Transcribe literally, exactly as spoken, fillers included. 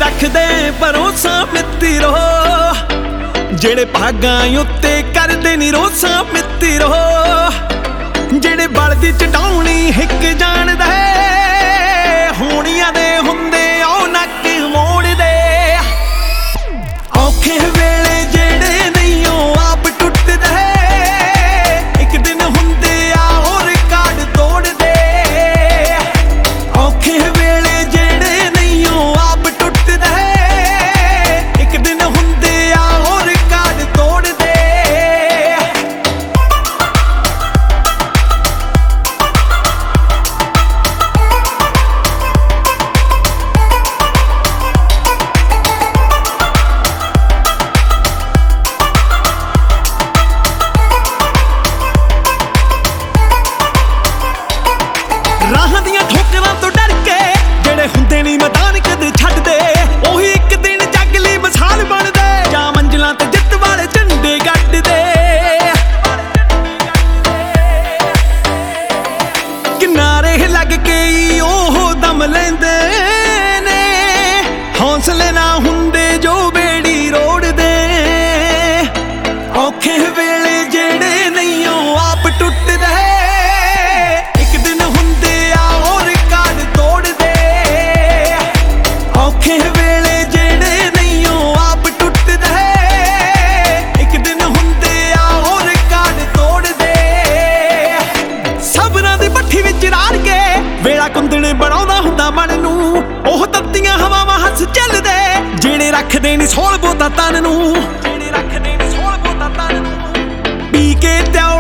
रखदे भरोसा मित्रो, जेड़े भागां उत्ते करदे नी रोसा मित्रो, जेड़े बलदी चटाउणी हिक जाणदा होणियां दे हुंदे औ नक मोड़दे। औखे वेले जेड़े नहीं आप टुटदे, एक दिन हुंदे आ और रिकार्ड तोड़दे। औखे वेले जेड़े नहीं आप टुटदे, एक दिन हुंदे आ और रिकार्ड तोड़दे। राहां दियां ठोकरां तो डर के जेड़े हुंदे नी मैदान कदे छड्डदे, ओही एक दिन जग लई मिसाल बनदे, जां मंजिलां ते जिੱਤ वाले झंडे गड्डदे। किनारे लग के ही ओह दम लैंदे ने, हौसले ना हुंदे जो बेड़ी रोड़दे। औखे वेले जेड़े नहीं आप टुटदे, एक दिन हुंदे आ और रिकार्ड तोड़दे। औखे वेले जेड़े नहीं आप टुटदे, एक दिन हुंदे आ और रिकार्ड तोड़दे। सबरां दी भट्ठी विच राड़ के वेला कुंदणे बनाउंदा हुंदा मन नूं, ओह तत्तियां हवावां हस झलदे, जेड़े रखदे नी सौल बोता तन नूं, जेड़े रखदे नी सौल बोता तन नूं। पी के त्याओ